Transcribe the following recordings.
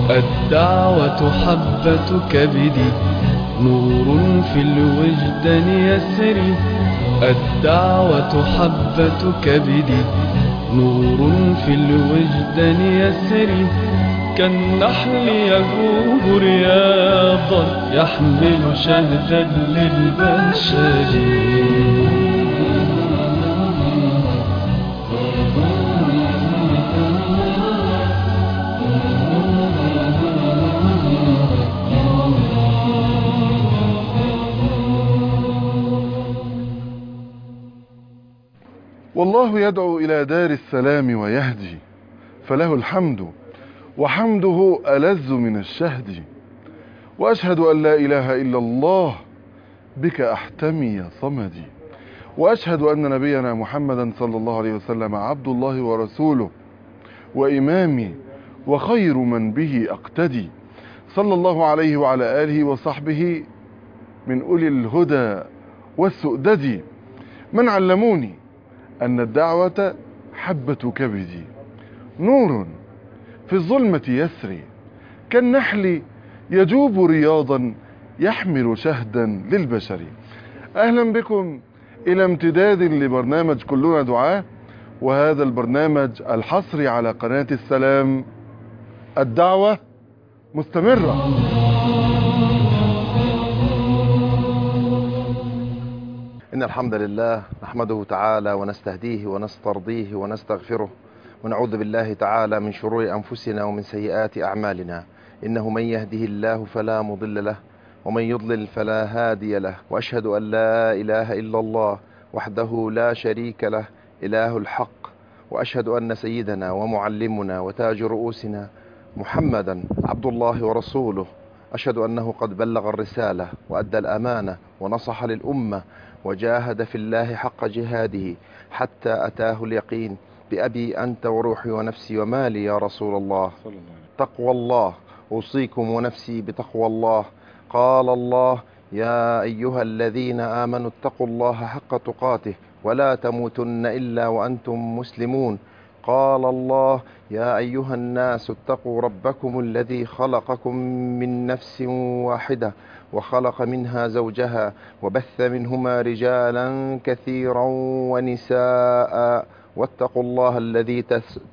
الدعوة حبة كبدي، نور في الوجدان يسري. الدعوة حبة كبدي، نور في الوجدان يسري. كالنحل يجوب رياضا، يحمل شهدا للبشر. والله يدعو إلى دار السلام ويهدي، فله الحمد وحمده ألذ من الشهد. وأشهد أن لا إله إلا الله، بك أحتمي يا صمدي. وأشهد أن نبينا محمدا صلى الله عليه وسلم عبد الله ورسوله وإمامي وخير من به أقتدي، صلى الله عليه وعلى آله وصحبه من أولي الهدى والسؤدد، من علموني أن الدعوة حبة كبدي، نور في الظلمة يسري. كالنحل يجوب رياضا، يحمل شهدا للبشر. أهلا بكم إلى امتداد لبرنامج كلنا دعاء، وهذا البرنامج الحصري على قناة السلام. الدعوة مستمرة. إن الحمد لله نحمده تعالى ونستهديه ونسترضيه ونستغفره، ونعوذ بالله تعالى من شرور أنفسنا ومن سيئات أعمالنا. إنه من يهده الله فلا مضل له، ومن يضلل فلا هادي له. وأشهد أن لا إله إلا الله وحده لا شريك له، إله الحق. وأشهد أن سيدنا ومعلمنا وتاج رؤوسنا محمدا عبد الله ورسوله. أشهد أنه قد بلغ الرسالة وأدى الأمانة ونصح للأمة، وجاهد في الله حق جهاده حتى أتاه اليقين. بأبي أنت وروحي ونفسي ومالي يا رسول الله. تقوى الله، أوصيكم ونفسي بتقوى الله. قال الله: يا أيها الذين آمنوا اتقوا الله حق تقاته ولا تموتن إلا وأنتم مسلمون. قال الله: يا أيها الناس اتقوا ربكم الذي خلقكم من نفس واحدة وخلق منها زوجها وبث منهما رجالا كثيرا ونساء، واتقوا الله الذي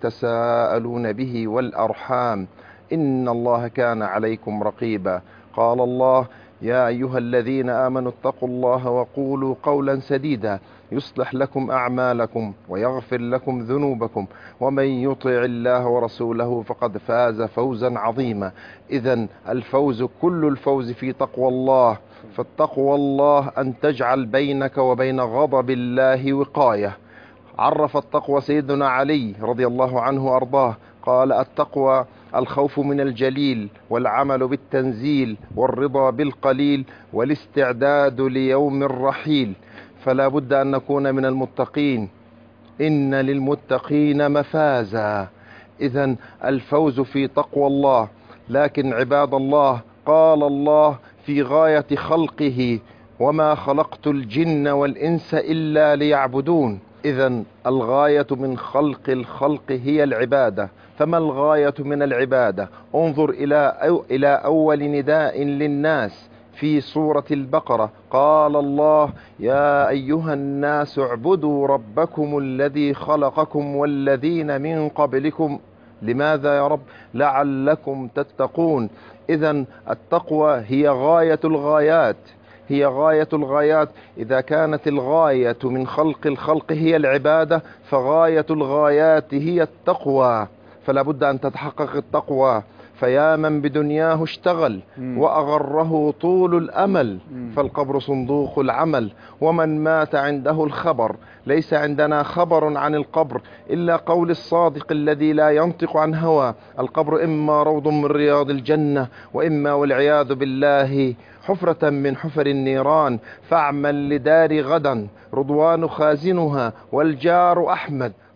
تساءلون به والأرحام، إن الله كان عليكم رقيبا. قال الله: يا أيها الذين آمنوا اتقوا الله وقولوا قولا سديدا يصلح لكم أعمالكم ويغفر لكم ذنوبكم، ومن يطع الله ورسوله فقد فاز فوزا عظيما. إذن الفوز كل الفوز في تقوى الله. فالتقوى الله أن تجعل بينك وبين غضب الله وقاية. عرف التقوى سيدنا علي رضي الله عنه وأرضاه، قال: التقوى الخوف من الجليل، والعمل بالتنزيل، والرضا بالقليل، والاستعداد ليوم الرحيل. فلا بد أن نكون من المتقين. إن للمتقين مفازا. إذن الفوز في تقوى الله. لكن عباد الله، قال الله في غاية خلقه: وما خلقت الجن والإنس إلا ليعبدون. إذن الغاية من خلق الخلق هي العبادة. فما الغاية من العبادة؟ انظر إلى أول نداء للناس في سورة البقرة. قال الله: يا أيها الناس اعبدوا ربكم الذي خلقكم والذين من قبلكم. لماذا يا رب؟ لعلكم تتقون. إذن التقوى هي غاية الغايات، هي غاية الغايات. إذا كانت الغاية من خلق الخلق هي العبادة، فغاية الغايات هي التقوى. فلا بد أن تتحقق التقوى. فيا من بدنياه اشتغل وأغره طول الأمل، فالقبر صندوق العمل. ومن مات عنده الخبر. ليس عندنا خبر عن القبر إلا قول الصادق الذي لا ينطق عن هوى. القبر إما روض من رياض الجنة، وإما والعياذ بالله حفرة من حفر النيران. فاعمل لدار غدا رضوان خازنها، والجار أحمد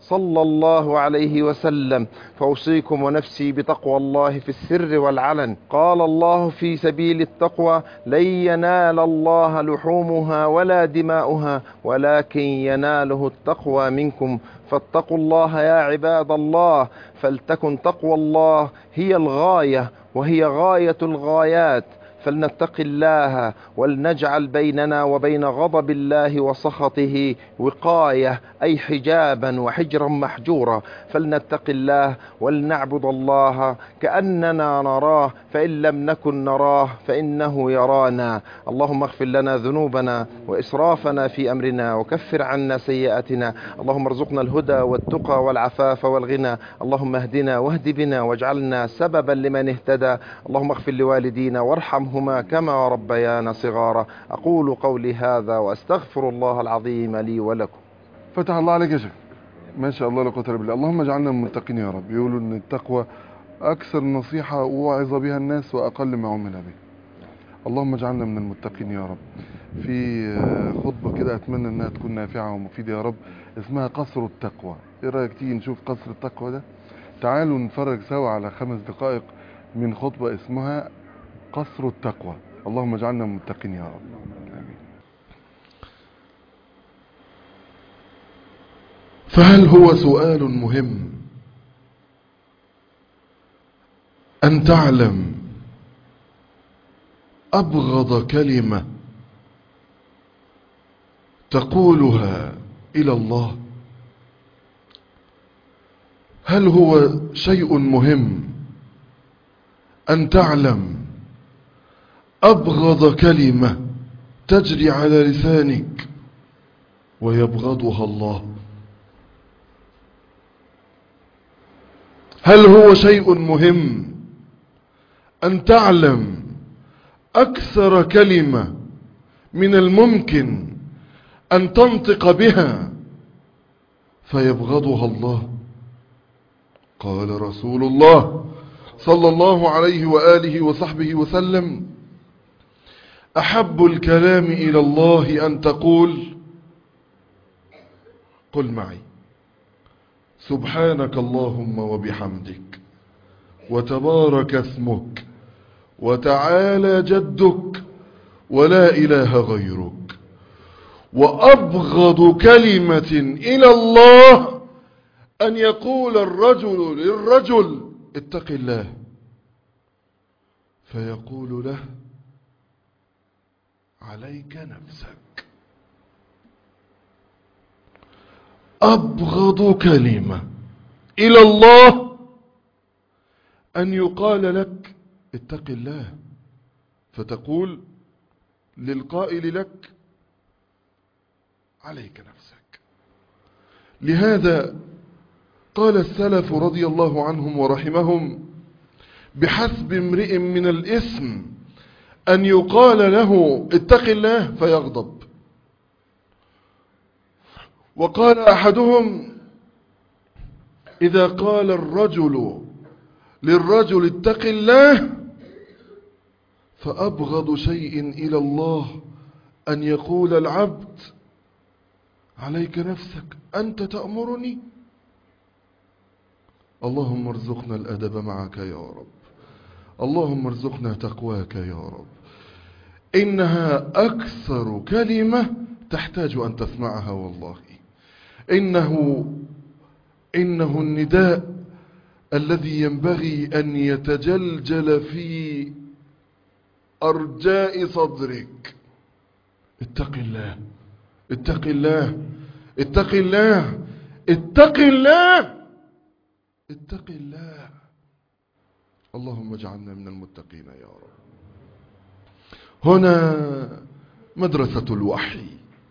صلى الله عليه وسلم. فأوصيكم ونفسي بتقوى الله في السر والعلن. قال الله في سبيل التقوى: لن ينال الله لحومها ولا دماؤها ولكن يناله التقوى منكم. فاتقوا الله يا عباد الله، فلتكن تقوى الله هي الغاية وهي غاية الغايات. فلنتق الله ولنجعل بيننا وبين غضب الله وسخطه وقاية، أي حجابا وحجرا محجورا. فلنتق الله ولنعبد الله كأننا نراه، فإن لم نكن نراه فإنه يرانا. اللهم اغفر لنا ذنوبنا وإسرافنا في أمرنا وكفر عنا سيئاتنا. اللهم ارزقنا الهدى والتقى والعفاف والغنى. اللهم اهدنا واهد بنا واجعلنا سببا لمن اهتدى. اللهم اغفر لوالدينا وارحمهما كما ربيانا صغارا. أقول قولي هذا وأستغفر الله العظيم لي ولكم. فتح الله عليك يا شيخ، ما شاء الله لا قوة الا بالله. اللهم اجعلنا من المتقين يا رب. يقولوا ان التقوى اكثر نصيحة وعظ بها الناس واقل ما عمل به. اللهم اجعلنا من المتقين يا رب. في خطبة كده اتمنى انها تكون نافعة ومفيدة يا رب، اسمها قصر التقوى. ايه رأيك تيجي نشوف قصر التقوى ده؟ تعالوا نتفرج سوا على 5 دقائق من خطبة اسمها قصر التقوى. اللهم اجعلنا من المتقين يا رب. آمين. فهل هو سؤال مهم أن تعلم أبغض كلمة تقولها إلى الله؟ هل هو شيء مهم أن تعلم أبغض كلمة تجري على لسانك ويبغضها الله؟ هل هو شيء مهم أن تعلم أكثر كلمة من الممكن أن تنطق بها فيبغضها الله؟ قال رسول الله صلى الله عليه وآله وصحبه وسلم: أحب الكلام إلى الله أن تقول، قل معي: سبحانك اللهم وبحمدك وتبارك اسمك وتعالى جدك ولا إله غيرك. وأبغض كلمة إلى الله أن يقول الرجل للرجل: اتق الله، فيقول له: عليك نفسك. أبغض كلمة إلى الله أن يقال لك: اتق الله، فتقول للقائل لك: عليك نفسك. لهذا قال السلف رضي الله عنهم ورحمهم: بحسب امرئ من الإثم أن يقال له اتق الله فيغضب. وقال أحدهم: إذا قال الرجل للرجل اتق الله فأبغض شيء إلى الله أن يقول العبد: عليك نفسك، أنت تأمرني. اللهم ارزقنا الأدب معك يا رب. اللهم ارزقنا تقواك يا رب. إنها أكثر كلمة تحتاج أن تسمعها والله. إنه النداء الذي ينبغي أن يتجلجل في أرجاء صدرك: اتق الله، اتق الله، اتق الله، اتق الله، اتق الله. اللهم اجعلنا من المتقين يا رب. هنا مدرسة الوحي،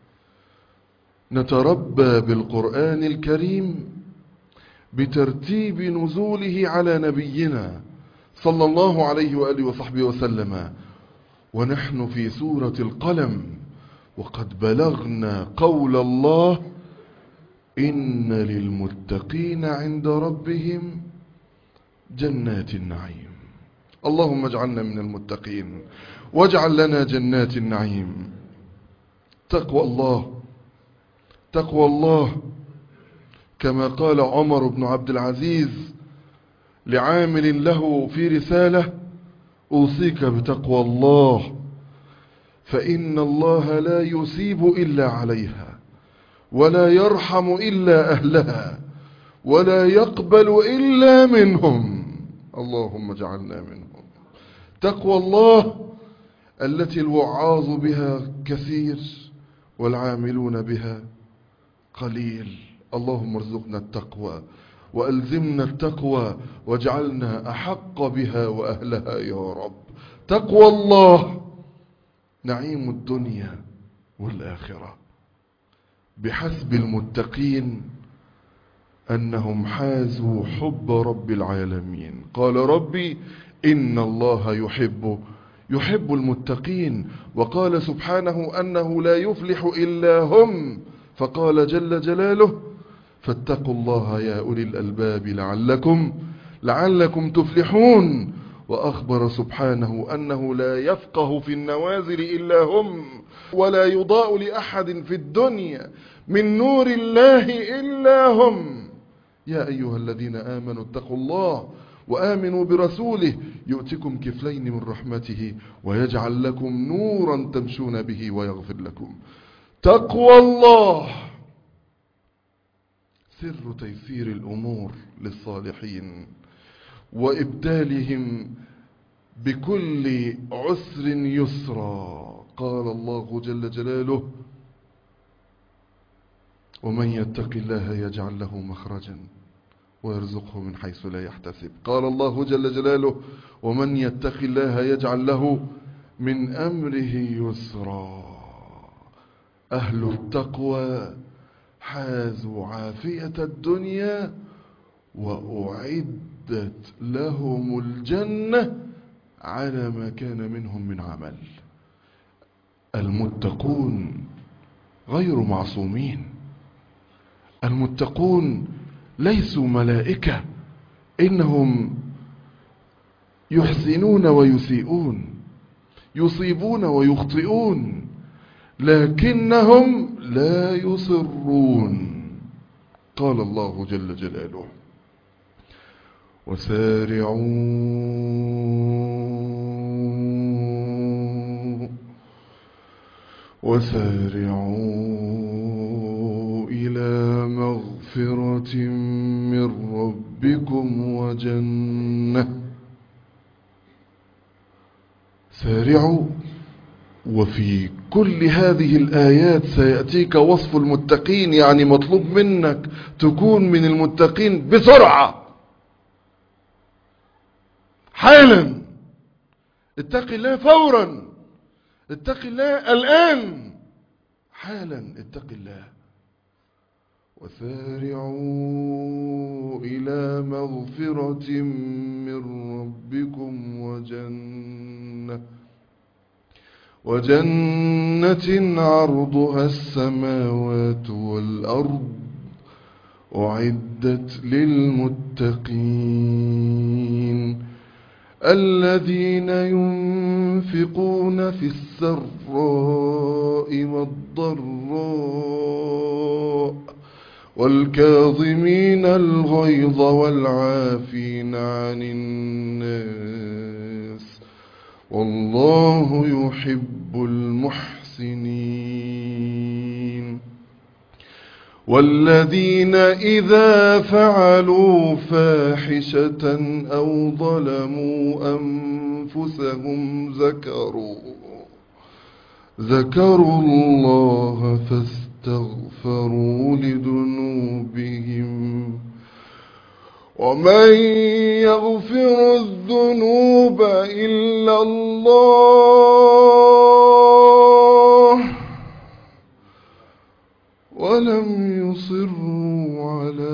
نتربى بالقرآن الكريم بترتيب نزوله على نبينا صلى الله عليه وآله وصحبه وسلم، ونحن في سورة القلم، وقد بلغنا قول الله: إن للمتقين عند ربهم جنات النعيم. اللهم اجعلنا من المتقين واجعل لنا جنات النعيم. تقوى الله، تقوى الله كما قال عمر بن عبد العزيز لعامل له في رسالة: أوصيك بتقوى الله، فإن الله لا يثيب إلا عليها، ولا يرحم إلا أهلها، ولا يقبل إلا منهم. اللهم اجعلنا منهم. تقوى الله التي الوعاظ بها كثير والعاملون بها قليل. اللهم ارزقنا التقوى وألزمنا التقوى واجعلنا أحق بها وأهلها يا رب. تقوى الله نعيم الدنيا والآخرة. بحسب المتقين أنهم حازوا حب رب العالمين. قال ربي: إن الله يحب المتقين. وقال سبحانه أنه لا يفلح إلا هم، فقال جل جلاله: فاتقوا الله يا أولي الألباب لعلكم تفلحون. وأخبر سبحانه أنه لا يفقه في النوازل إلا هم، ولا يضاء لأحد في الدنيا من نور الله إلا هم. يا أيها الذين آمنوا اتقوا الله وآمنوا برسوله يؤتكم كفلين من رحمته ويجعل لكم نورا تمشون به ويغفر لكم. تقوى الله سر تيسير الأمور للصالحين وإبدالهم بكل عسر يسرا. قال الله جل جلاله: ومن يتق الله يجعل له مخرجا ويرزقه من حيث لا يحتسب. قال الله جل جلاله: ومن يتق الله يجعل له من أمره يسرا. أهل التقوى حازوا عافية الدنيا وأعدت لهم الجنة على ما كان منهم من عمل. المتقون غير معصومين. المتقون ليسوا ملائكة، إنهم يحسنون ويسيئون، يصيبون ويخطئون، لكنهم لا يصرون. قال الله جل جلاله: وسارعوا إلى مغفرة من ربكم وجنة. سارعوا. وفي كل هذه الآيات سيأتيك وصف المتقين، يعني مطلوب منك تكون من المتقين بسرعة، حالا. اتق الله فورا، اتق الله الآن، حالا اتق الله. وسارعوا إلى مغفرة من ربكم وجنة عرضها السماوات والأرض أعدت للمتقين الذين ينفقون في السراء والضراء والكاظمين الغيظ والعافين عن الناس والله يحب المحسنين. والذين إذا فعلوا فاحشة أو ظلموا أنفسهم ذكروا الله فاستغفروا لذنوبهم ومن يغفر الذنوب إلا الله ولم يصروا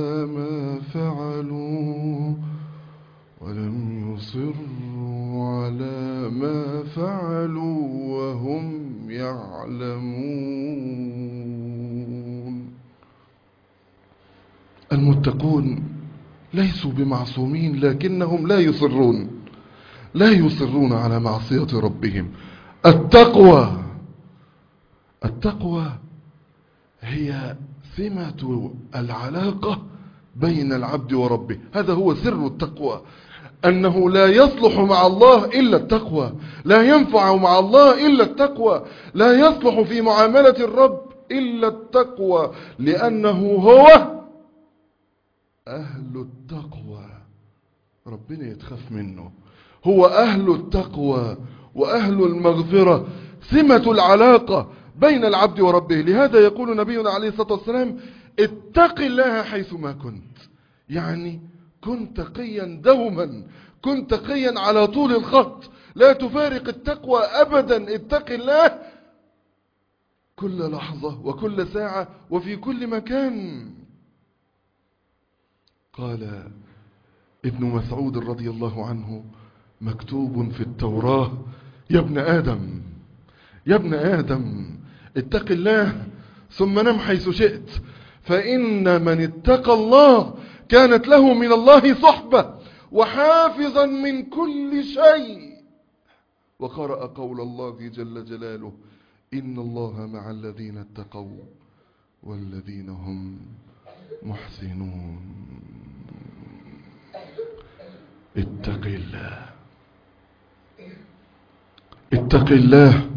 على ما فعلوا وهم يعلمون. المتقون ليسوا بمعصومين، لكنهم لا يصرون على معصية ربهم. التقوى هي سمة العلاقة بين العبد وربه. هذا هو سر التقوى، أنه لا يصلح مع الله إلا التقوى، لا ينفع مع الله إلا التقوى، لا يصلح في معاملة الرب إلا التقوى، لأنه هو أهل التقوى. ربنا يتخاف منه، هو أهل التقوى وأهل المغفرة، سمة العلاقة بين العبد وربه. لهذا يقول نبينا عليه الصلاة والسلام: اتق الله حيثما كنت، يعني كن تقيا دوما، كن تقيا على طول الخط، لا تفارق التقوى أبدا. اتق الله كل لحظة وكل ساعة وفي كل مكان. قال ابن مسعود رضي الله عنه: مكتوب في التوراة: يا ابن آدم، يا ابن آدم، اتق الله ثم نم حيث شئت، فإن من اتقى الله كانت له من الله صحبة وحافظا من كل شيء. وقرأ قول الله جل جلاله: إن الله مع الذين اتقوا والذين هم محسنون. اتق الله، اتق الله،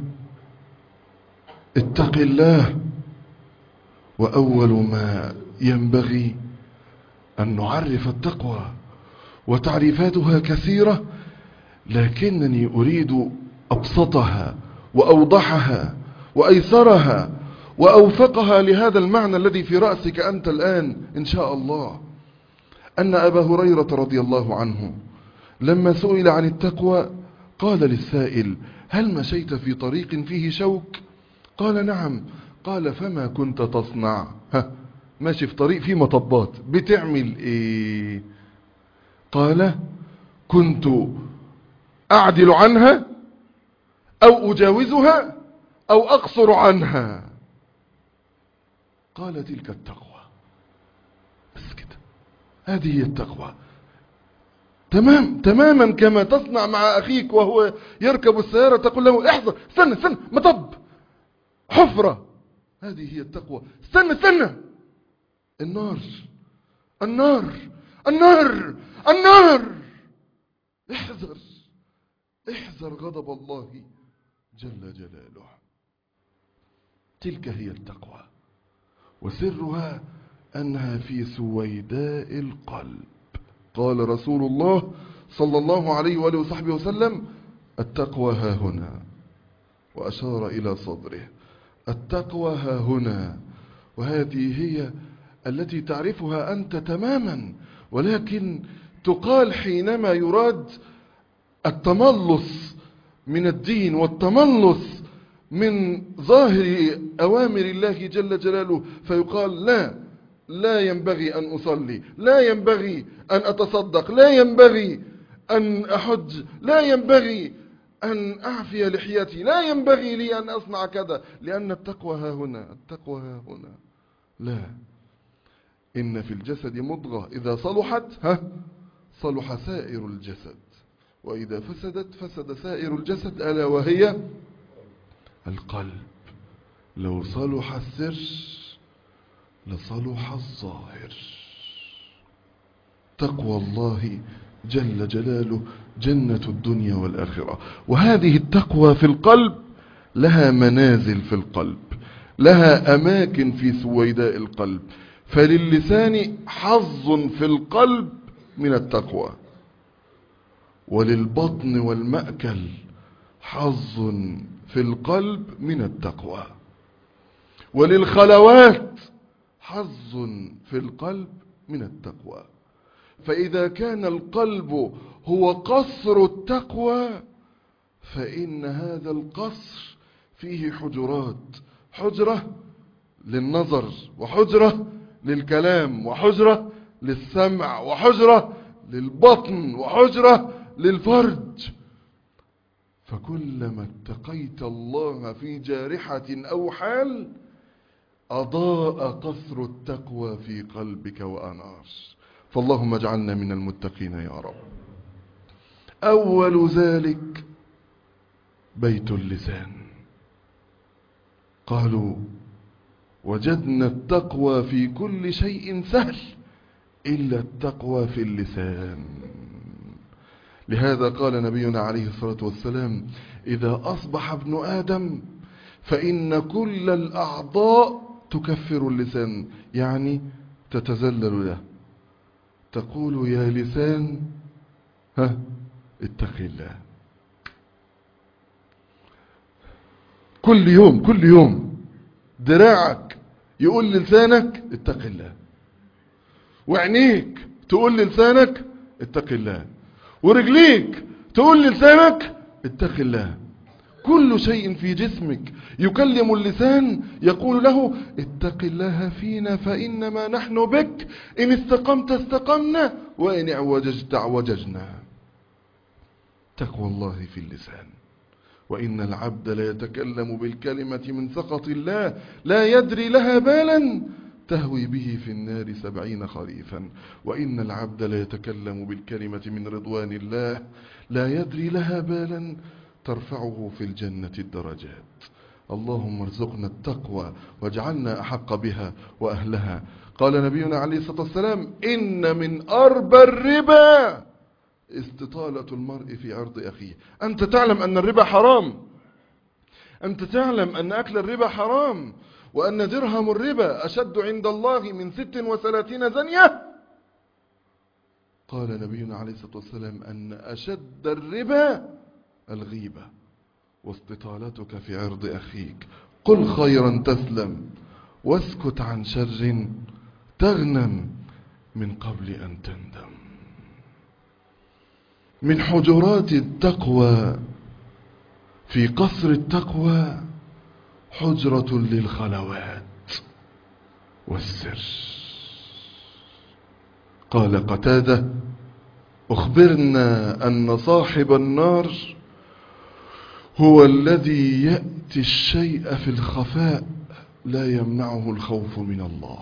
اتق الله. وأول ما ينبغي أن نعرف التقوى، وتعريفاتها كثيرة، لكنني أريد أبسطها وأوضحها وأيسرها وأوفقها لهذا المعنى الذي في رأسك أنت الآن إن شاء الله. أن أبا هريرة رضي الله عنه لما سئل عن التقوى قال للسائل: هل مشيت في طريق فيه شوك؟ قال: نعم. قال: فما كنت تصنع؟ ماشي في طريق فيه مطبات، بتعمل ايه؟ قال: كنت أعدل عنها أو أجاوزها أو أقصر عنها. قال: تلك التقوى. بس كده، هذه هي التقوى. تماما كما تصنع مع أخيك وهو يركب السيارة، تقول له: احذر، استنى مطب، حفرة. هذه هي التقوى. استنى، النار النار النار النار. احذر غضب الله جل جلاله. تلك هي التقوى، وسرها أنها في سويداء القلب. قال رسول الله صلى الله عليه وآله وصحبه وسلم: التقوى ها هنا، وأشار إلى صدره. التقوى ها هنا، وهذه هي التي تعرفها أنت تماما، ولكن تقال حينما يراد التملص من الدين والتملص من ظاهر أوامر الله جل جلاله، فيقال: لا ينبغي أن أصلي، لا ينبغي أن أتصدق، لا ينبغي أن أحج، لا ينبغي أن أعفي لحيتي، لا ينبغي لي أن أصنع كذا، لأن التقوى ها هنا، التقوى ها هنا. لا، إن في الجسد مضغة إذا صلحت صلح سائر الجسد، وإذا فسدت فسد سائر الجسد، ألا وهي القلب. لو صلح السر لصلح الظاهر. تقوى الله جل جلاله جنة الدنيا والآخرة. وهذه التقوى في القلب لها منازل في القلب، لها أماكن في سويداء القلب. فللسان حظ في القلب من التقوى، وللبطن والمأكل حظ في القلب من التقوى، وللخلوات حظ في القلب من التقوى. فإذا كان القلب هو قصر التقوى، فإن هذا القصر فيه حجرات: حجرة للنظر، وحجرة للكلام، وحجرة للسمع، وحجرة للبطن، وحجرة للفرج. فكلما اتقيت الله في جارحة أو حال أضاء قصر التقوى في قلبك وأنار. فاللهم اجعلنا من المتقين يا رب. أول ذلك بيت اللسان. قالوا: وجدنا التقوى في كل شيء سهل إلا التقوى في اللسان. لهذا قال نبينا عليه الصلاة والسلام: إذا أصبح ابن آدم فإن كل الأعضاء تكفر اللسان، يعني تتذلل له، تقول يا لسان اتق الله. كل يوم دراعك يقول لسانك اتق الله، وعينيك تقول لسانك اتق الله، ورجليك تقول لسانك اتق الله. كل شيء في جسمك يكلم اللسان يقول له اتق الله فينا فإنما نحن بك، إن استقمت استقمنا وإن اعوججت اعوججنا. تقوى الله في اللسان. وإن العبد لا يتكلم بالكلمة من سخط الله لا يدري لها بالا تهوي به في النار 70 خريفا. وإن العبد لا يتكلم بالكلمة من رضوان الله لا يدري لها بالا ترفعه في الجنة الدرجات. اللهم ارزقنا التقوى واجعلنا أحق بها وأهلها. قال نبينا عليه الصلاة والسلام: إن من أربى الربا استطالة المرء في عرض أخيه. أنت تعلم أن الربا حرام، أنت تعلم أن أكل الربا حرام، وأن درهم الربا أشد عند الله من 36 زنية. قال نبينا عليه الصلاة والسلام أن أشد الربا الغيبة واستطالتك في عرض أخيك. قل خيرا تسلم واسكت عن شر تغنم من قبل أن تندم. من حجرات التقوى في قصر التقوى حجرة للخلوات والسر. قال قتادة: أخبرنا أن صاحب النار هو الذي يأتي الشيء في الخفاء لا يمنعه الخوف من الله.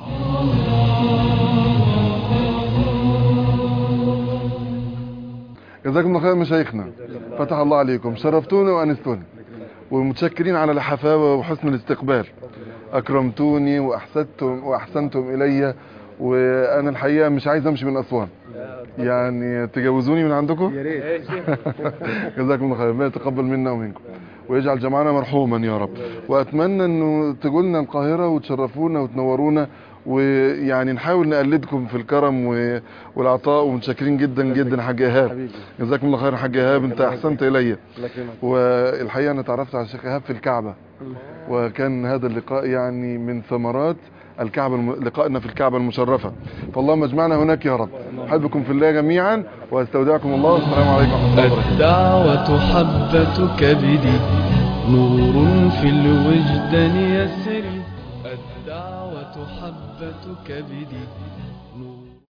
جزاكم الله خير مشايخنا، فتح الله عليكم، شرفتوني وأنستوني، ومتشكرين على الحفاوة وحسن الاستقبال. أكرمتوني وأحسنتم إلي، وأنا الحقيقة مش عايز أمشي من أسوان، يعني تجوزوني من عندكم. يا ريت. جزاكم الله خير، ربنا يتقبل منا ومنكم ويجعل جمعنا مرحوما يا رب. وأتمنى أنه تجولنا القاهرة وتشرفونا وتنورونا، ويعني نحاول نقلدكم في الكرم والعطاء. ومتشكرين جدا جدا حاج إيهاب، جزاكم الله خير. حاج إيهاب انت احسنت الي، والحقيقه انا تعرفت على الشيخ إيهاب في الكعبه، وكان هذا اللقاء يعني من ثمرات الكعبه، لقائنا في الكعبه المشرفه. فاللهم اجمعنا هناك يا رب. احبكم في الله جميعا واستودعكم الله. السلام عليكم ورحمه الله وبركاته. الدعوة حبة كبدي، نور في الوجدان يسري. الدعوة حبة كبدي، نور